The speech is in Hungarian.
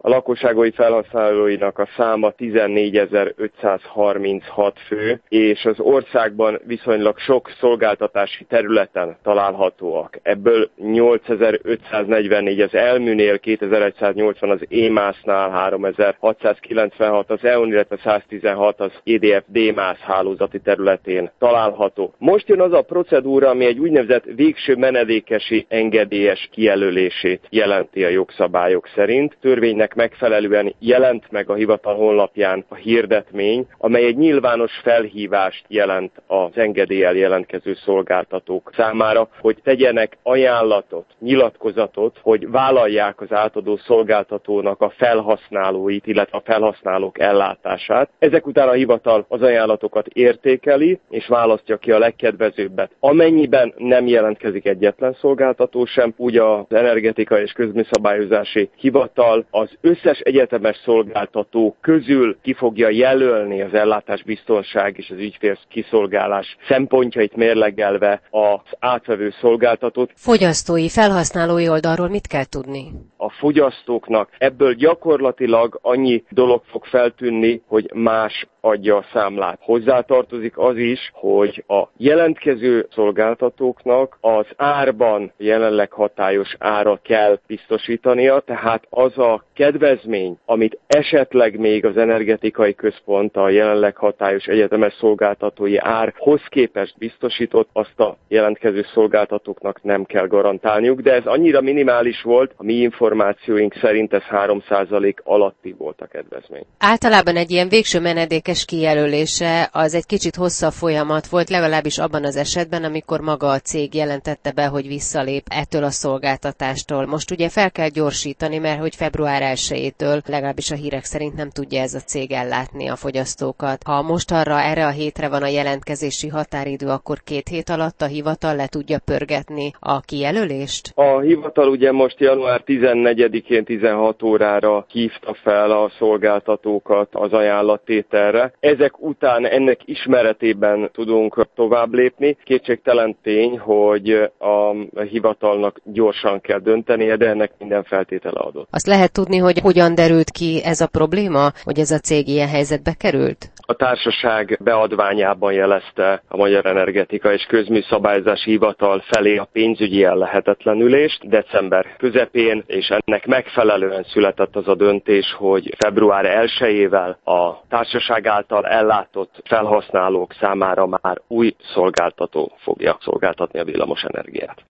lakossági felhasználóinak a száma 14.536 fő, és az országban viszonylag sok szolgáltatási területen találhatóak. Ebből 8.544 az Elműnél, 2.180 az EMAS-nál, 3.696 az EON, illetve 116 az EDF-DMAS hálózati területén található. Most jön az a procedúra, ami egy úgynevezett végső menedékesi engedélyes kijelölését jelenti a jogszabályok szerint. Törvénynek megfelelően jelent meg a hivatal honlapján a hirdetmény, amely egy nyilvános felhívást jelent az engedéllyel jelentkező szolgáltatók számára, hogy tegyenek ajánlatot, nyilatkozatot, hogy vállalják az átadó szolgáltatónak a felhasználóit, illetve a felhasználók ellátását. Ezek után a hivatal az ajánlatokat értékeli, és választja ki a legkedvezőbbet. Amennyiben nem jelentkezik egyetlen szolgáltató sem, úgy az Energetikai és Közműszabályozási Hivatal az összes egyetemes szolgáltató közül ki fogja jelölni az ellátásbiztonság és az ügyfél kiszolgálás szempontjait mérlegelve az átvevő szolgáltatót. Fogyasztói, felhasználói oldalról mit kell tudni? A fogyasztóknak ebből gyakorlatilag annyi dolog fog feltűnni, hogy más adja a számlát. Hozzátartozik az is, hogy a jelentkező szolgáltatóknak az árban jelenleg hatályos ára kell biztosítania, tehát az a kedvezmény, amit esetleg még az energetikai központ a jelenleg hatályos egyetemes szolgáltatói árhoz képest biztosított, azt a jelentkező szolgáltatóknak nem kell garantálniuk, de ez annyira minimális volt, a mi információink szerint ez 3% alatti volt a kedvezmény. Általában egy ilyen végső menedékes kijelölése az egy kicsit hosszabb folyamat volt, legalábbis abban az esetben, amikor maga a cég jelentette be, hogy visszalép ettől a szolgáltatástól. Most ugye fel kell gyorsítani, mert hogy február 1-től legalábbis a hírek szerint nem tudja ez a cég ellátni a fogyasztókat. Ha most erre a hétre van a jelentkezési határidő, akkor 2 hét alatt a hivatal le tudja pörgetni a kijelölést? A hivatal ugye most január 14-én 16 órára hívta fel a szolgáltatókat az ajánlattételre. Ezek után ennek ismeretében tudunk tovább lépni. Kétségtelen tény, hogy a hivatalnak gyorsan kell döntenie, de ennek minden feltétele adott. Azt lehet tudni, hogy hogyan derült ki ez a probléma, hogy ez a cég ilyen helyzetbe került? A társaság beadványában jelezte a Magyar Energetikai és Közműszabályozási Hivatal felé a pénzügyi ellehetetlenülést december közepén, és ennek megfelelően született az a döntés, hogy február 1-ével a társaság által ellátott felhasználók számára már új szolgáltató fogja szolgáltatni a villamos energiát.